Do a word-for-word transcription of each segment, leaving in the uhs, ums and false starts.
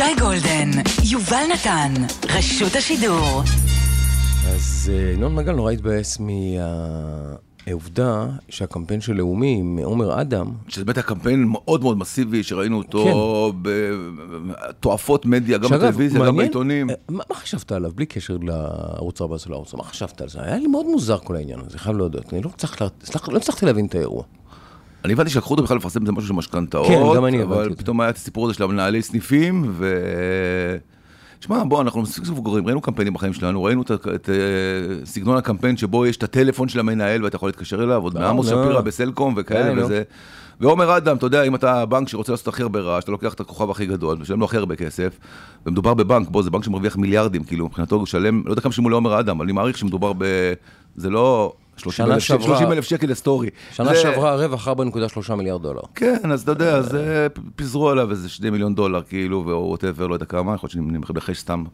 שי גולדן, יובל נתן, רשות השידור. אז ינון מגל נורא התבאס מהעובדה שהקמפיין של לאומי עם עומר אדם, שזה באמת הקמפיין מאוד מאוד מסיבי, שראינו אותו בתועפות מדיה, גם בטלוויזיה, גם בעיתונים. מה חשבת עליו, בלי קשר לערוץ ארבע עשרה לערוץ? מה חשבת על זה? היה לי מאוד מוזר כל העניין הזה, חייב להודות. אני לא הצלחתי להבין את האירוע. אני הבנתי שלקחו אותו בכלל לפרסם את זה משהו של משכנתאות, כן, גם אני הבנתי. אבל פתאום היה את הסיפור הזה של המנהלי סניפים, ו... שמע, בוא, אנחנו מספיק מבוגרים, ראינו קמפיינים בחיים שלנו, ראינו את, את סגנון הקמפיין שבו יש את הטלפון של המנהל ואתה יכול להתקשר אליו, עוד מעמוס שפירה בסלקום וכאלה וזה. ואומר אדם, אתה יודע, אם אתה בנק שרוצה לעשות הכי הרבה רעש, אתה לוקח את הכוכב הכי גדול, ושלם לו הכי הרבה כסף, ומדובר בבנק, בוא, זה בנק שמרוויח מיליארדים, כאילו, מבחינתו הוא שלם, לא יודע כמה שימו לאומר אדם, אבל אני מעריך שמדובר ב... זה לא... שלושים אלף שקל לסטורי. שנה שעברה הרווח ארבע נקודה שלושה מיליארד דולר. כן, אז אתה יודע, אז פיזרו עליו איזה שני מיליון דולר, כאילו, או whatever, לא יודע כמה, יכול להיות שאני מחבלחש סתם.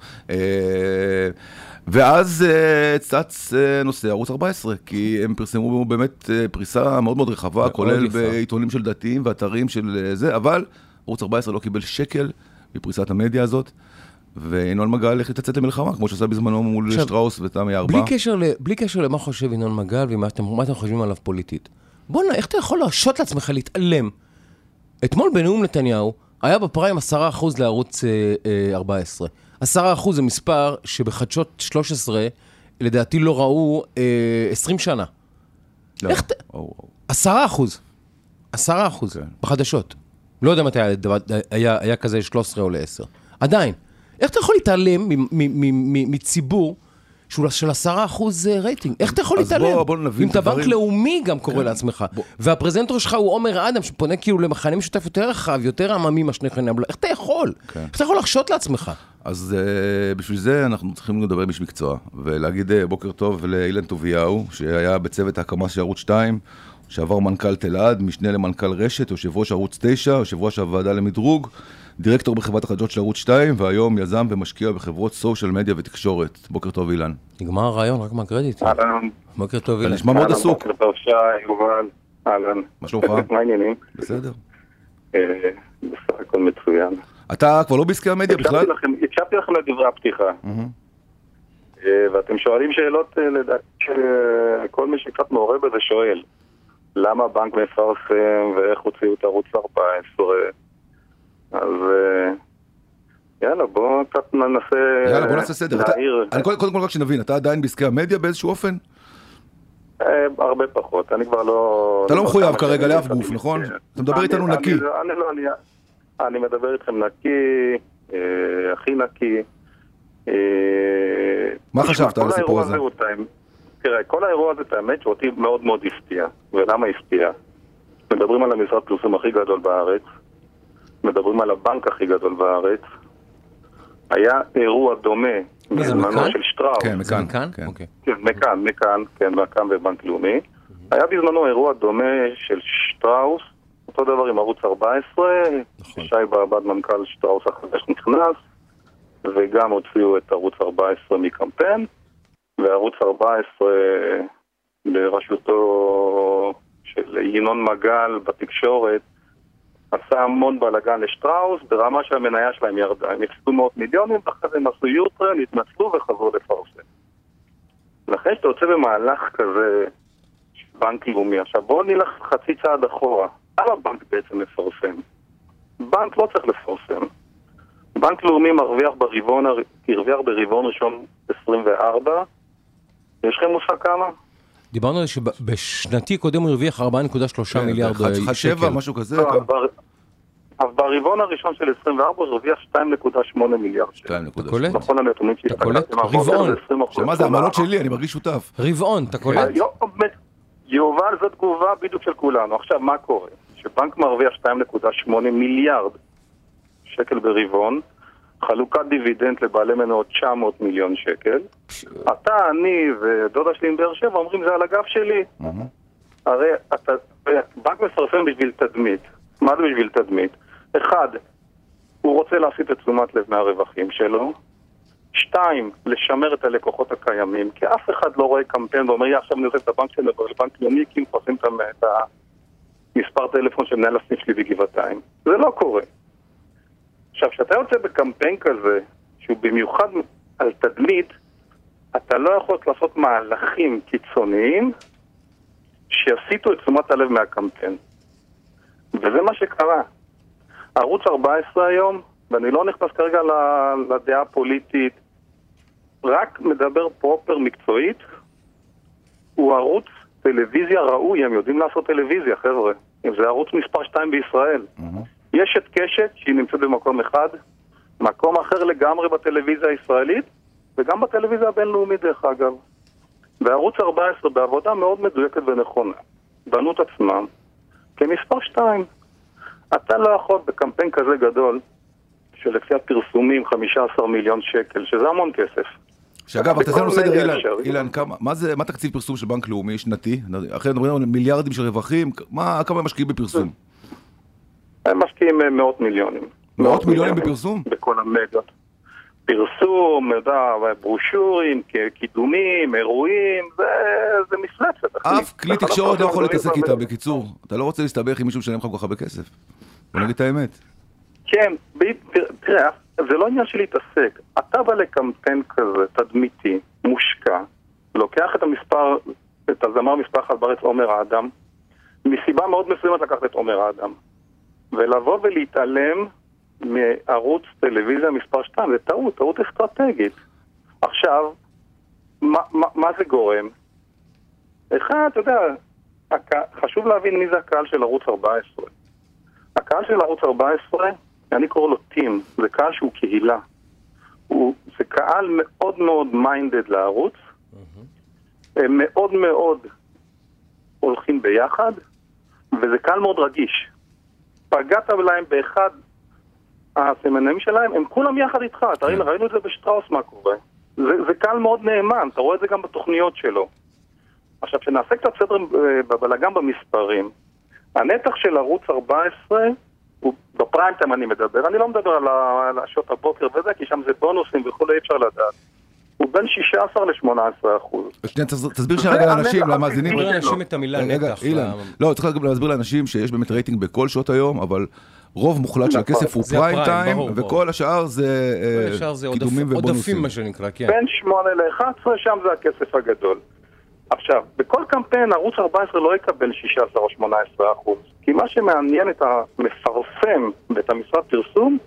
ואז צץ נושא ערוץ ארבע עשרה, כי הם פרסמו באמת פריסה מאוד מאוד רחבה, כולל בעיתונים של דתיים ואתרים של זה, אבל ערוץ ארבע עשרה לא קיבל שקל בפריסת המדיה הזאת, וינון מגל הולך להתעצת למלחמה, כמו שעשה בזמנו מול שטראוס ותמי ארבע. בלי קשר למה חושב ינון מגל ומה אתם חושבים עליו פוליטית. בוא נע, איך אתה יכול להרשות לעצמך להתעלם? אתמול בנאום נתניהו היה בפריים עשרה אחוז לערוץ ארבע עשרה. עשרה אחוז זה מספר שבחדשות שלוש עשרה לדעתי לא ראו עשרים שנה. איך אתה... עשרה אחוז. עשרה אחוז בחדשות. לא יודע מתי היה כזה שלוש עשרה או לעשר. עדיין. איך אתה יכול להתעלם מציבור של עשרה אחוז רייטינג? איך אתה יכול להתעלם? אם אתה בנק לאומי גם קורא לעצמך, והפרזנטור שלך הוא עומר אדם, שפונה כאילו למחנה משותף יותר רחב, יותר עממי מה שני חיים, איך אתה יכול? איך אתה יכול לחשות לעצמך? אז בשביל זה אנחנו צריכים לדבר עם איש מקצוע, ולהגיד בוקר טוב לאילן טוביהו, שהיה בצוות ההקמה של ערוץ שתיים, שעבר מנכ"ל תלעד, משנה למנכ"ל רשת, יושב ראש ערוץ תשע, יושב ראש הוועדה למדרוג, דירקטור בחברת החדשות של ערוץ שתיים, והיום יזם ומשקיע בחברות סושיאל מדיה ותקשורת. בוקר טוב אילן. נגמר הרעיון, רק מהקרדיט. אהלן. בוקר טוב אילן. נשמע מאוד עסוק. בוקר טוב שי, יובל. אהלן. מה שלומך? מה העניינים? בסדר. בסך הכל מצוין. אתה כבר לא בעסקי המדיה בכלל? הקשבתי לכם לדברי הפתיחה. ואתם שואלים שאלות, לדעתי שכל מי שקצת מעורב בזה שואל. למה הבנק מפרסם ואיך הוציאו את ערוץ ארבע עשרה? אז יאללה, בואו קצת ננסה... יאללה, בואו נעשה סדר. אני קודם כל רק שנבין, אתה עדיין בעסקי המדיה באיזשהו אופן? הרבה פחות, אני כבר לא... אתה לא מחויב כרגע לאף גוף, נכון? אתה מדבר איתנו נקי. אני מדבר איתכם נקי, הכי נקי. מה חשבת על הסיפור הזה? תראה, כל האירוע הזה, האמת שאותי מאוד מאוד הפתיע. ולמה הפתיע? מדברים על המשרד פרסום הכי גדול בארץ, מדברים על הבנק הכי גדול בארץ. היה אירוע דומה בזמנו של שטראוס. כן, מכאן. כן, מכאן, מכאן, כן, מכאן בבנק לאומי. היה בזמנו אירוע דומה של שטראוס, אותו דבר עם ערוץ ארבע עשרה, שי בעבד מנכ"ל שטראוס החדש נכנס, וגם הוציאו את ערוץ ארבע עשרה מקמפיין, וערוץ ארבע עשרה בראשותו של ינון מגל בתקשורת, עשה המון בלגן לשטראוס, ברמה שהמניה שלהם ירדה. הם הפסדו מאות מיליונים, ואחרי זה הם עשו יוטרל, התנצלו וחזרו לפרסם. לכן שאתה יוצא במהלך כזה, בנק לאומי. עכשיו בואו נלך חצי צעד אחורה. למה בנק בעצם מפרסם? בנק לא צריך לפרסם. בנק לאומי מרוויח ברבעון, הרוויח ברבעון ראשון עשרים וארבע. יש לכם מושג כמה? דיברנו על שבשנתי קודם הוא הרוויח ארבע נקודה שלושה מיליארד שקל. משהו כזה. אז ברבעון הראשון של עשרים וארבע הוא הרוויח שתיים נקודה שמונה מיליארד שקל. אתה קולט? בכל הנתונים אתה קולט? רבעון. שמה זה המנות שלי? אני מרגיש שותף. רבעון, אתה קולט? יובל, זו תגובה בדיוק של כולנו. עכשיו, מה קורה? שבנק מרוויח שתיים נקודה שמונה מיליארד שקל ברבעון, חלוקת דיבידנד לבעלי מניות תשע מאות מיליון שקל. אתה, אני ודודה שלי עם באר שבע אומרים זה על הגב שלי. הרי אתה, בנק מפרסם בשביל תדמית. מה זה בשביל תדמית? אחד, הוא רוצה להסיט את תשומת לב מהרווחים שלו. שתיים, לשמר את הלקוחות הקיימים, כי אף אחד לא רואה קמפיין ואומר, עכשיו אני עושה את הבנק שלי, אבל בנק לאומי, כי מפרסם את המספר טלפון של מנהל הסניף שלי בגבעתיים. זה לא קורה. עכשיו, כשאתה יוצא בקמפיין כזה, שהוא במיוחד על תדמית, אתה לא יכול לעשות מהלכים קיצוניים שיסיטו את תשומת הלב מהקמפיין. וזה מה שקרה. ערוץ ארבע עשרה היום, ואני לא נכנס כרגע לדעה הפוליטית, רק מדבר פרופר מקצועית, הוא ערוץ טלוויזיה ראוי, הם יודעים לעשות טלוויזיה, חבר'ה. זה ערוץ מספר שתיים בישראל. Mm-hmm. יש את קשת שהיא נמצאת במקום אחד, מקום אחר לגמרי בטלוויזיה הישראלית, וגם בטלוויזיה הבינלאומית דרך אגב. וערוץ ארבע עשרה בעבודה מאוד מדויקת ונכונה. בנו את עצמם כמספר שתיים. אתה לא יכול בקמפיין כזה גדול, שלפי הפרסומים חמישה עשר מיליון שקל, שזה המון כסף. שאגב, אתה תעשה סדר, אילן, אילן, כמה, מה זה, מה תקציב פרסום של בנק לאומי שנתי? אחרי מדברים על מיליארדים של רווחים, מה, כמה הם משקיעים בפרסום? הם משקיעים מאות מיליונים. מאות מיליונים בפרסום? בכל המדיות. פרסום, ברושורים, קידומים, אירועים, זה מפלצת. אף כלי תקשורת לא יכול להתעסק איתה, בקיצור. אתה לא רוצה להסתבך עם מישהו משלם לך כל כך הרבה כסף. בוא נגיד את האמת. כן, תראה, זה לא עניין של להתעסק. אתה בא לקמפיין כזה, תדמיתי, מושקע, לוקח את המספר, את הזמר מספר אחד בארץ עומר האדם, מסיבה מאוד מסוימת לקחת את עומר האדם. ולבוא ולהתעלם מערוץ טלוויזיה מספר שתיים, זה טעות, טעות אסטרטגית. עכשיו, מה, מה, מה זה גורם? אחד, אתה יודע, חשוב להבין מי זה הקהל של ערוץ ארבע עשרה. הקהל של ערוץ ארבע עשרה, אני קורא לו טים, זה קהל שהוא קהילה. הוא, זה קהל מאוד מאוד מיינדד לערוץ, mm-hmm. הם מאוד מאוד הולכים ביחד, וזה קהל מאוד רגיש. פגעת להם באחד הסמנים שלהם, הם כולם יחד איתך. אתה ראינו, ראינו את זה בשטראוס מה קורה. זה, זה קהל מאוד נאמן, אתה רואה את זה גם בתוכניות שלו. עכשיו, שנעשה קצת סדר בבלגן במספרים, הנתח של ערוץ ארבע עשרה, הוא בפריים טיים אני מדבר, אני לא מדבר על השעות הבוקר וזה, כי שם זה בונוסים וכולי, אי אפשר לדעת. הוא בין שישה עשר לשמונה עשרה אחוז. תסביר שרגע לאנשים, למאזינים. תסביר לאנשים את המילה נתח. לא, צריך גם להסביר לאנשים שיש באמת רייטינג בכל שעות היום, אבל רוב מוחלט של הכסף הוא פריים טיים, וכל השאר זה קידומים ובונוסים. עודפים מה שנקרא, כן. בין שמונה לאחת עשרה, שם זה הכסף הגדול. עכשיו, בכל קמפיין ערוץ ארבע עשרה לא יקבל שישה עשר או שמונה עשרה אחוז, כי מה שמעניין את המפרסם ואת המשרד פרסום,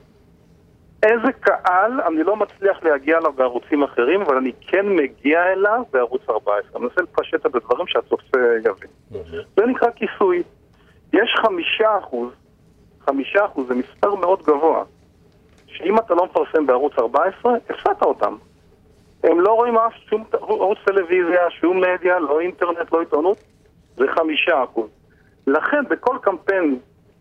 איזה קהל אני לא מצליח להגיע אליו בערוצים אחרים, אבל אני כן מגיע אליו בערוץ ארבע עשרה. אני מנסה לפשט את הדברים שהצופה יבין. זה נקרא כיסוי. יש חמישה אחוז, חמישה אחוז זה מספר מאוד גבוה, שאם אתה לא מפרסם בערוץ ארבע עשרה, הפסדת אותם. הם לא רואים אף שום ערוץ טלוויזיה, שום מדיה, לא אינטרנט, לא עיתונות, זה חמישה אחוז. לכן בכל קמפיין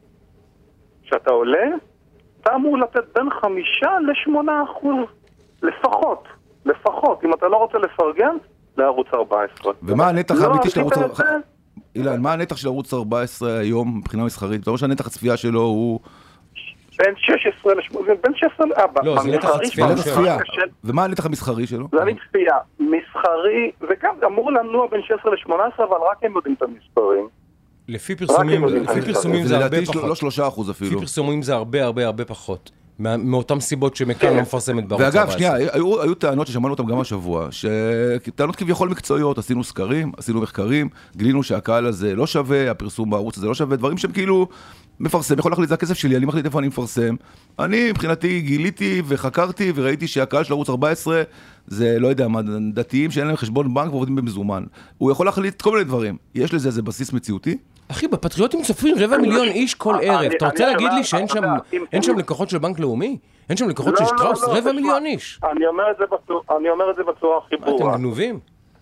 שאתה עולה, אתה אמור לתת בין חמישה לשמונה אחוז לפחות, לפחות, אם אתה לא רוצה לפרגן, לערוץ ארבע עשרה. ומה הנתח האמיתי של ערוץ ארבע עשרה? אילן, מה הנתח של ערוץ ארבע עשרה היום מבחינה מסחרית? אתה רואה שהנתח הצפייה שלו הוא... בין שש עשרה לשמונה עשרה, בין שש עשרה לאבא. לא, זה נתח הצפייה. ומה הנתח המסחרי שלו? זה צפייה. מסחרי, וגם אמור לנוע בין שש עשרה לשמונה עשרה, אבל רק הם יודעים את המספרים. לפי פרסומים, לפי פרסומים זה הרבה פחות. לא שלושה אחוז אפילו. לפי פרסומים זה הרבה הרבה הרבה פחות. מאותן סיבות שמכאן לא מפרסמת בערוץ ארבע עשרה. ואגב, שנייה, היו, היו טענות ששמענו אותם גם השבוע, שטענות כביכול מקצועיות, עשינו סקרים, עשינו מחקרים, גילינו שהקהל הזה לא שווה, הפרסום בערוץ הזה לא שווה, דברים שהם כאילו מפרסם, יכול להחליט, זה הכסף שלי, אני מחליט איפה אני מפרסם. אני מבחינתי גיליתי וחקרתי וראיתי שהקהל של ערוץ ארבע עשרה זה, לא יודע, דתיים שאין להם חשבון בנק ועובדים במזומן. הוא יכול להחליט כל מיני דברים. יש לזה איזה בסיס מציאותי? אחי, בפטריוטים צופים רבע מיליון איש כל ערב. אתה רוצה להגיד לי שאין שם לקוחות של בנק לאומי? אין שם לקוחות של שטראוס? רבע מיליון איש. אני אומר את זה בצורה הכי ברורה. אתם גנובים?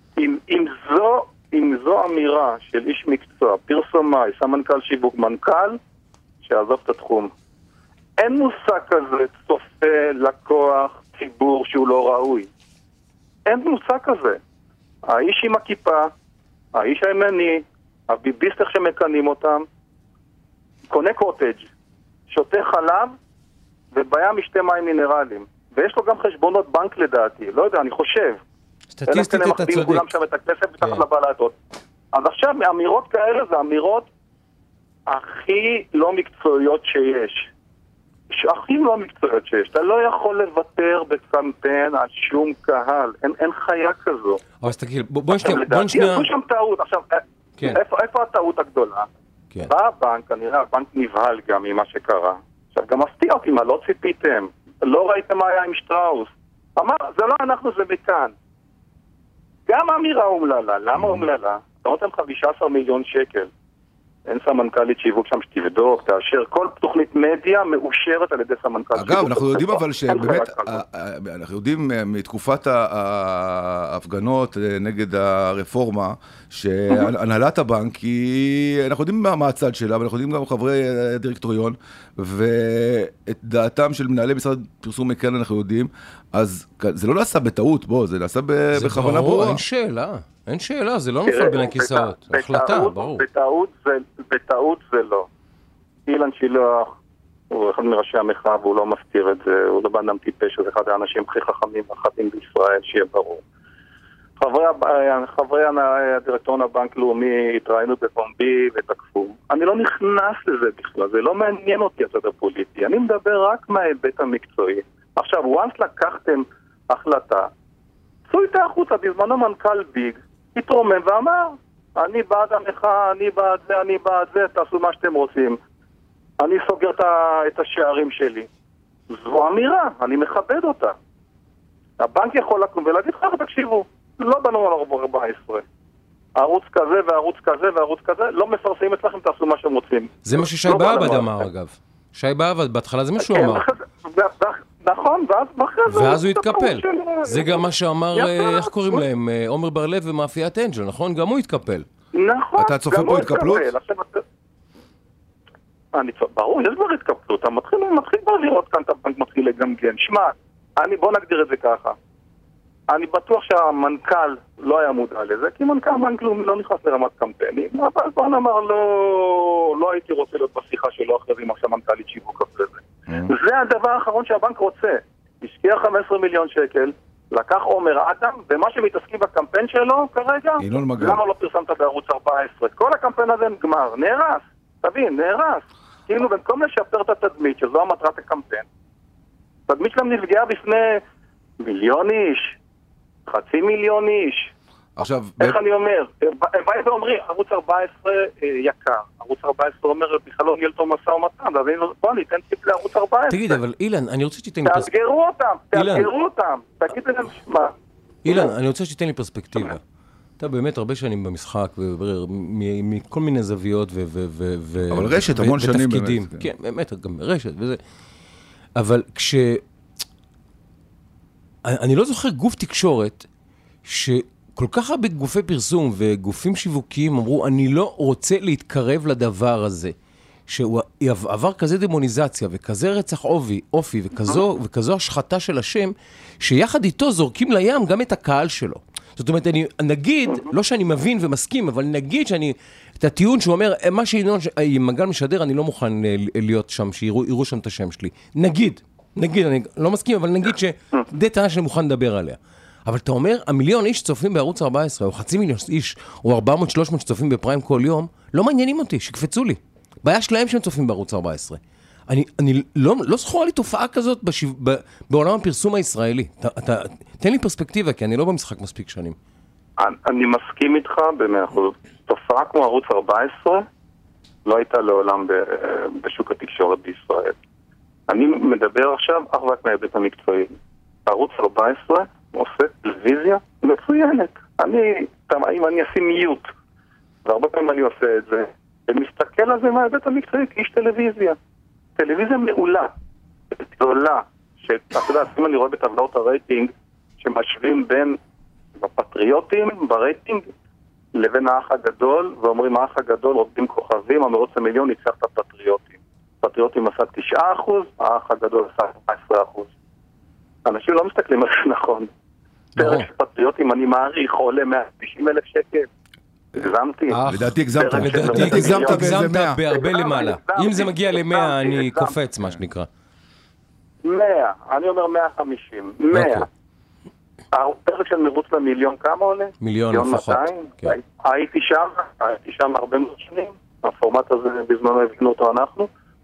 אם זו אמירה של איש מקצוע, פרסומאי, סמנכ"ל שיווק, מנכ"ל, שיעזוב את התחום. אין מושג כזה, צופה, לקוח, ציבור שהוא לא ראוי. אין מושג כזה. האיש עם הכיפה, האיש הימני, הביביסט איך שמקנים אותם, קונה קוטג', שותה חלב, ובים משתה מים מינרלים. ויש לו גם חשבונות בנק לדעתי, לא יודע, אני חושב. סטטיסטית אתה צודק. כולם שם את הכסף ותחת לבלטות. אז עכשיו, אמירות כאלה זה אמירות הכי לא מקצועיות שיש. הכי לא המקצועיות שיש. אתה לא יכול לוותר בקמפיין על שום קהל. אין, אין חיה כזו. אבל תגיד, בוא נשנייה... בוא נשנייה... יש שם טעות. עכשיו, כן. איפה, איפה הטעות הגדולה? כן. בא הבנק, כנראה הבנק נבהל גם ממה שקרה. עכשיו, גם מפתיע אותי, מה לא ציפיתם? לא ראיתם מה היה עם שטראוס. אמר, זה לא אנחנו, זה מכאן. גם אמירה אומללה. למה אומללה? אתה נותן חמישה עשר מיליון שקל. אין סמנכ"לית שיווק שם שתבדוק, תאשר. כל תוכנית מדיה מאושרת על ידי סמנכ"לית שיווק. אגב, אנחנו יודעים אבל שבאמת, אנחנו יודעים מתקופת ההפגנות נגד הרפורמה, שהנהלת הבנק היא, אנחנו יודעים מה הצד שלה, ואנחנו יודעים גם חברי הדירקטוריון, ואת דעתם של מנהלי משרד פרסום מכאן אנחנו יודעים, אז זה לא נעשה בטעות, בוא, זה נעשה בכוונה ברורה. אין שאלה. אין שאלה, זה לא נופל בין הכיסאות. החלטה, ברור. בטעות זה לא. אילן שילוח, הוא אחד מראשי המחאה, והוא לא מסתיר את זה, הוא לא בנם טיפש, הוא אחד האנשים הכי חכמים ואחדים בישראל, שיהיה ברור. חברי הדירקטוריון הבנק לאומי התראינו בפומבי ותקפו. אני לא נכנס לזה בכלל, זה לא מעניין אותי הצד הפוליטי, אני מדבר רק מההיבט המקצועי. עכשיו, once לקחתם החלטה, צאו איתה החוצה, בזמנו מנכ"ל ביג, התרומם ואמר, אני בעד המחאה, אני בעד זה, אני בעד זה, תעשו מה שאתם רוצים. אני סוגר את השערים שלי. זו אמירה, אני מכבד אותה. הבנק יכול לקום ולהגיד, חבר, תקשיבו, לא בנו על ארבע עשרה. ערוץ כזה וערוץ כזה וערוץ כזה, לא מפרסמים אצלכם, תעשו מה שאתם רוצים. זה מה ששי בעבד אמר, אגב. שי בעבד, בהתחלה זה מה שהוא אמר. נכון, ואז הוא התקפל. זה גם מה שאמר, איך קוראים להם, עומר בר-לב ומאפיית אנג'ל, נכון? גם הוא התקפל. נכון. אתה צופה פה התקפלות? ברור, יש כבר התקפלות. אתה מתחיל כבר לראות כאן, את הבנק מתחיל לגמגן. שמע, בוא נגדיר את זה ככה. אני בטוח שהמנכ"ל לא היה מודע לזה, כי מנכ"ל בנק לאומי לא נכנס לרמת קמפיינים, אבל בוא נאמר, לא הייתי רוצה להיות בשיחה שלו אחרי זה עם עכשיו מנכ"לית שיווק אחרי זה. זה הדבר האחרון שהבנק רוצה. השקיע חמישה עשר מיליון שקל, לקח עומר אדם, ומה שמתעסקים בקמפיין שלו כרגע, למה לא פרסמת בערוץ ארבע עשרה? כל הקמפיין הזה נגמר, נהרס, תבין, נהרס. כאילו במקום לשפר את התדמית, שזו המטרת הקמפיין, התדמית שלהם נפגעה בפני מיליון איש, חצי מיליון איש. עכשיו, איך אני אומר? הם באים ואומרים, ערוץ ארבע עשרה יקר. ערוץ ארבע עשרה אומר, בכלל לא ניהל אותו משא ומתן, אז בוא ניתן טיפ לערוץ ארבע עשרה. תגיד, אבל אילן, אני רוצה שתיתן לי פרספקטיבה. תאתגרו אותם, תאתגרו אותם. תגיד להם שמה. אילן, אני רוצה שתיתן לי פרספקטיבה. אתה באמת הרבה שנים במשחק, מכל מיני זוויות ו... אבל רשת, המון שנים באמת. כן, באמת, גם רשת וזה. אבל כש... אני לא זוכר גוף תקשורת שכל כך הרבה גופי פרסום וגופים שיווקיים אמרו, אני לא רוצה להתקרב לדבר הזה, שהוא עבר כזה דמוניזציה וכזה רצח אופי, אופי וכזו, וכזו השחתה של השם, שיחד איתו זורקים לים גם את הקהל שלו. זאת אומרת, אני נגיד, לא שאני מבין ומסכים, אבל נגיד שאני, את הטיעון שהוא אומר, מה שינון, מגל משדר, אני לא מוכן להיות שם, שיראו שם את השם שלי. נגיד. נגיד, אני לא מסכים, אבל נגיד שדי טענה שאני מוכן לדבר עליה. אבל אתה אומר, המיליון איש שצופים בערוץ ארבע עשרה, או חצי מיליון איש, או ארבע מאות שלוש מאות שצופים בפריים כל יום, לא מעניינים אותי, שקפצו לי. בעיה שלהם שהם צופים בערוץ ארבע עשרה. אני, אני לא, לא זכורה לי תופעה כזאת בשיו, ב, בעולם הפרסום הישראלי. אתה, אתה, תן לי פרספקטיבה, כי אני לא במשחק מספיק שנים. אני, אני מסכים איתך במאה אחוז. תופעה כמו ערוץ ארבע עשרה לא הייתה לעולם ב, בשוק התקשורת בישראל. אני מדבר עכשיו אך רק מההיבט המקצועי. ערוץ ארבע עשרה עושה טלוויזיה מצוינת. אני, אם אני אשים מיוט, והרבה פעמים אני עושה את זה, ומסתכל על זה מההיבט המקצועי, כאיש טלוויזיה. טלוויזיה מעולה, גדולה, שאתה יודע, אם אני רואה בטבלאות הרייטינג, שמשווים בין הפטריוטים ברייטינג, לבין האח הגדול, ואומרים האח הגדול עובדים כוכבים, המרוץ המיליון ניצח את הפטריוטים. פטריוטים עשה תשעה אחוז, האח הגדול עשה ארבע עשרה אחוז. אנשים לא מסתכלים על זה נכון. פרק של פטריוטים, אני מעריך, עולה מאה ותשעים אלף שקל. הגזמתי. לדעתי הגזמת. לדעתי הגזמת בהרבה למעלה. אם זה מגיע למאה, אני קופץ, מה שנקרא. מאה, אני אומר מאה וחמישים. מאה. הפרק של מרוץ למיליון כמה עולה? מיליון לפחות. הייתי שם, הייתי שם הרבה מאוד שנים. הפורמט הזה בזמנו הבנו אותו אנחנו.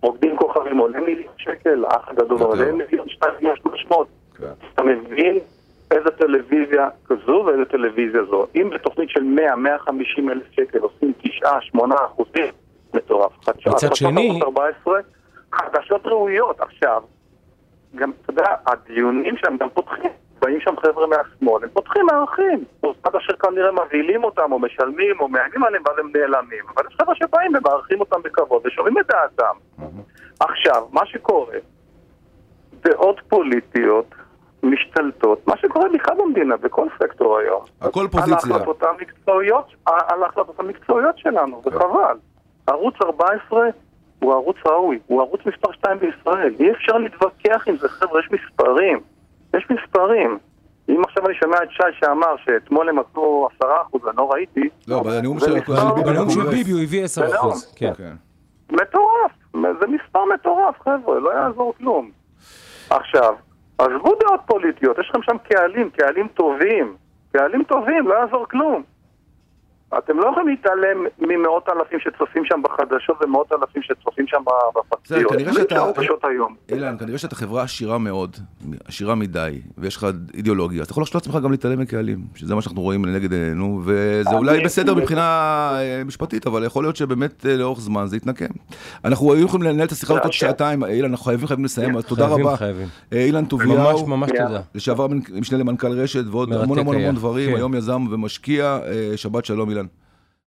רוקדים כוכבים עולה מיליון שקל, האח הגדול עולה מיליון שתיים מיליון שלוש מאות. אתה מבין איזה טלוויזיה כזו ואיזה טלוויזיה זו. אם בתוכנית של מאה עד מאה וחמישים אלף שקל עושים תשעה עד שמונה אחוזים, מטורף. מצד שני... חדשות ראויות. עכשיו, גם, אתה יודע, הדיונים שהם גם פותחים, באים שם חבר'ה מהשמאל, הם פותחים מערכים. עד אשר כנראה מבהילים אותם, או משלמים, או מעגים עליהם, ואז הם נעלמים. אבל יש חבר'ה שבאים ומערכים אותם בכבוד, ושומעים את דעתם. עכשיו, מה שקורה, דעות פוליטיות, משתלטות, מה שקורה בכלל במדינה, בכל סקטור היום. הכל פוזיציה. על ההחלטות המקצועיות, על ההחלטות המקצועיות שלנו, וחבל. ערוץ ארבע עשרה הוא ערוץ ראוי, הוא ערוץ מספר שתיים בישראל. אי אפשר להתווכח עם זה, חבר'ה, יש מספרים. יש מספרים. אם עכשיו אני שומע את שי שאמר שאתמול הם עשו עשרה אחוז, אני לא ראיתי. לא, בנאום של ביבי הוא הביא עשרה אחוז. מטורף. זה מספר מטורף, חבר'ה, לא יעזור כלום. עכשיו, עזבו דעות פוליטיות, יש לכם שם קהלים, קהלים טובים. קהלים טובים, לא יעזור כלום. אתם לא יכולים להתעלם ממאות אלפים שצופים שם בחדשות ומאות אלפים שצופים שם בפציות. כנראה שאתה... אילן, כנראה שאתה חברה עשירה מאוד, עשירה מדי, ויש לך אידיאולוגיה, אז אתה יכול לחשוב לעצמך גם להתעלם מקהלים, שזה מה שאנחנו רואים לנגד עינינו, וזה אולי בסדר מבחינה משפטית, אבל יכול להיות שבאמת לאורך זמן זה יתנקם. אנחנו יכולים לנהל את השיחה הזאת שעתיים, אילן, אנחנו חייבים חייבים לסיים, אז תודה רבה. אילן טוביהו, ממש ממש תודה. לשעבר משנה למנכ"ל רשת ועוד המון המון המון דברים, היום יזם ומשקיע, שבת שלום אילן.